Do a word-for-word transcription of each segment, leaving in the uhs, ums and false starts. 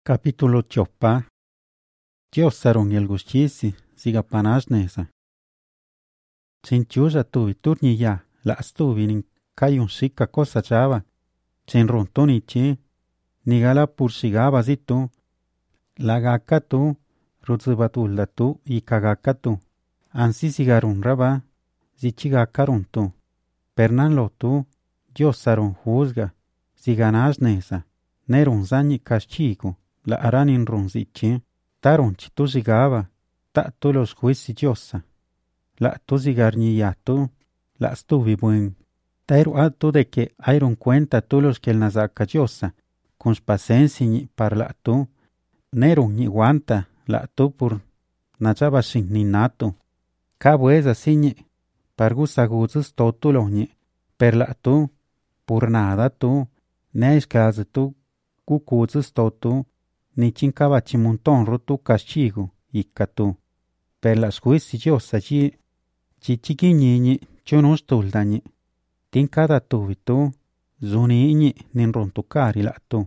Capítulo Chopa. Diosaron el gustisi, siga panasnesa. Chinchuja tuvi turni ya, la stuvi nin cayun shika cosa chava. Chin rontoni chi, nigala pursigaba zitu. La gaka tu, rutzbatulda tu y kagaka tu. Ansi sigarun raba, zichigakarun tu. Pernanlo tu, diosaron juzga, siganasnesa. Nerun zani castigo. La aranin ronzichi, taron chitu zigaba, ta tu los juici diosa. La tu zigarniatu, la stuvi buen. Tairu alto de que airon cuenta tu los que el nazaka diosa, con pasensi ni par la tu, nerun ni guanta, la tu por nachaba sin ni nato. Cabueza siñi, par gusaguzes totulo ni, per la tu, por nada tu, neiskaz tu, cucuzes totu, ni chincaba chimonton rotu castigo y catu. Per las juici diosa allí, chichiquiñiñi, chonos tuldañi. Tincada tuvitu, zuniñi, nin rontucari la tu.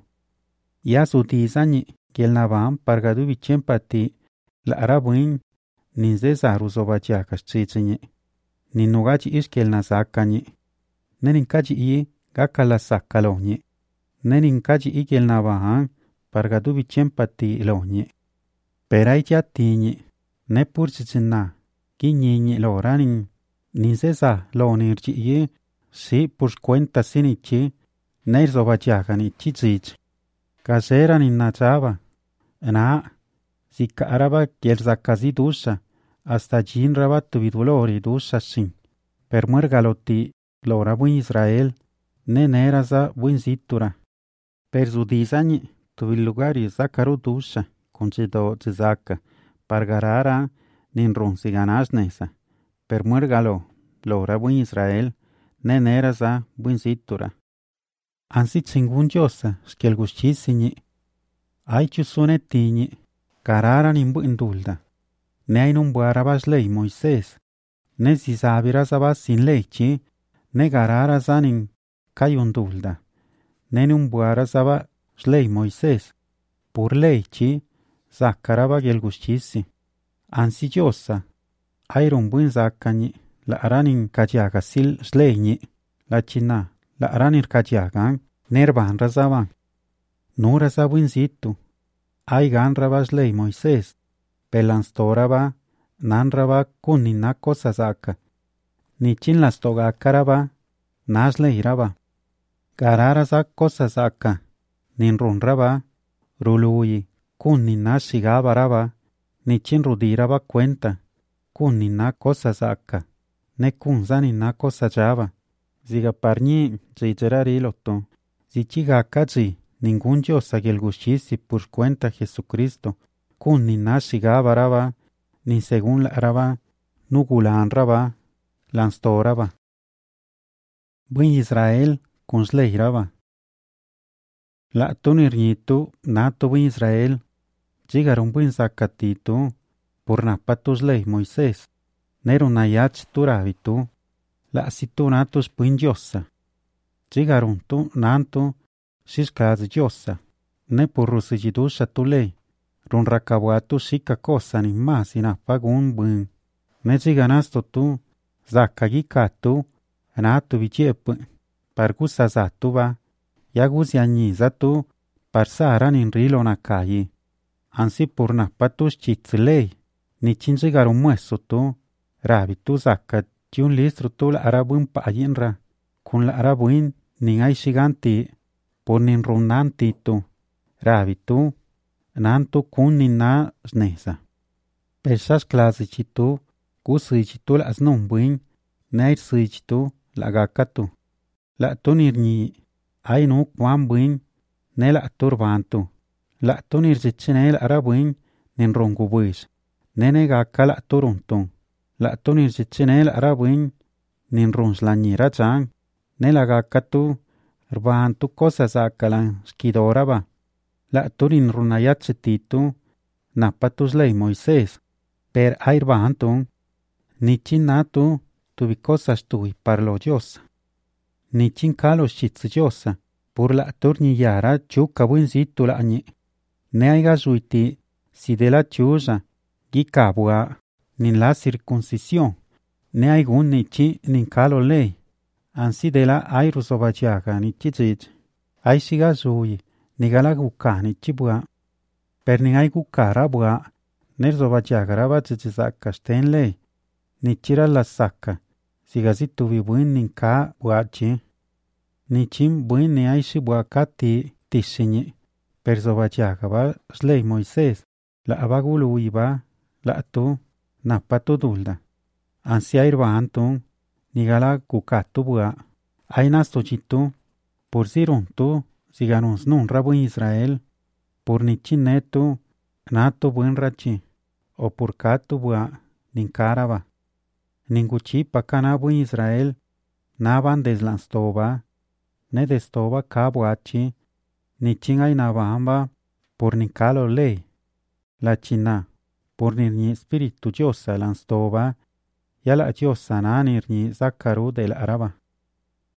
Ya su dizañi, que el navan pargadu vichempati, la arabuin, nin zezaru zobajiacas chichiñi. Nin nugachi is que el nazacañi. Nenin cachi i, gaka la sacaloñi. Nenin cachi i que el navahan, pargadu vichempati loñi. Perai tiñi, ne purchichina, kiñiñi lo ranin, ninsesa lo nirchi si purs cuenta sinichi, neirzo bachiagani chichich. Casera ni nachaba, na, si caraba kierzakazi dusha, hasta jin rabat tuvidulori dusha sin. Per muergaloti, lo rabu Israel, ne neraza buin zitura. Per zudizani, tuvi lugari zakaru dusha, conchido zizaka, pargarara, nin ronsiganasnesa. Per muergalo, lo rabu Israel, ne neraza buin zitura. Ansi tsingun diosa, skel guschisini. Ai chusune tiñi, carara nin buin dulda. Ne ai nun buarabas lei Moisés. Ne zizabirasabas sin leichi, ne garara zanin cayun dulda. Ne nun buarasaba lei Moisés. Por leichi, zakaraba gel guschissi. Ansi diosa, airon buin zakani, la aranin kajiaga sil sleini, la china, la aranir kajiagan, nervan razaban. No razabuin zitu, ai gan rabas lei Moisés, pelanstoraba, nan raba kunina cosa zaka. Ni chin las toga karaba, nas leiraba. Garara za cosa zaka, nin run raba, ruluyi, kunina shigaba raba, ni chin rudiraba cuenta, kunina cosa zaka, ne kunzanina cosa java. Ziga parñi, zigerari loto, zichiga kaji, ningún diosa gel gushisi por cuenta Jesucristo, kunina shigaba raba, ni según la raba, nugulan raba, lanstoraba. Buen Israel, kunslei raba. La tunirnitu, nato buen Israel, llegaron buen zacatitu, por napatus ley Moisés, nero nayach turavitu, la situnatus buen diosa. Llegaron tu nanto, shishkaz diosa, ne por rusigidusha tu ley, run rakabuatu shika cosa ni más inapagun buen. Ne lleganasto tu, zakagikatu, natu vichep, pargusa zatuba, yaguziani zatu, parsara nin rilo nakayi. Ansi por napatus chitzlei, ni chinjigaron mueso tu, rabitu zaka, tiun listro tu la arabuin payinra, kun la arabuin, nin ay shiganti, por nin runanti tu, rabitu, nantu kun nin na znesa. Persas klasichitu, gusichitu la asnumbuin, nair sichitu la gakatu. La tunirni, ay no kwambuin, ne la turbantu. La tunirjichine la arabuin, nin rongubuis. Nene gaka la turuntun. La tunirjichine la arabuin, nin runslanyira chan. Ne la gakatu, rbantu cosa zakalan skidoraba. La turin runayachetitu, napatus lei Moisés. Per airbantun, ni chinatu, tuvi cosas tui parlo diosa. Ni chincalo shitz diosa, por la turnillara chuka buin zitu la añi. ne aiga zuiti si de la chusa, gika bua, nin la circuncisión, ne aigun ni chi nin calo ley, ansi de la airu sobajiaga ni chizij, ai siga zui, ni gala guka ni chibua, per ni ai guka rabua, ner sobajiaga raba chizizaka sten ley, ni chira la saka, siga zituvi buin nin ka bua chi, ni chim buin ni ai si bua kati tisini, per sobajiaga ba sley Moisés, la abagulu iba, la tu, napa tu dulda. Ansi airba antun, nigala kukatu bua, aina stochitu, por sirun tu, siganun snun rabu Israel, por nichinetu, natu buen rachi, o por katu bua, ninkaraba. Ninguchi pakana bu Israel, naban deslanstoba, ne destoba kabuachi, nichin ainabamba, por ninkalo ley. La china, por nirni espíritu diosa lanstoba, ya la diosa nanirni zakaru del araba.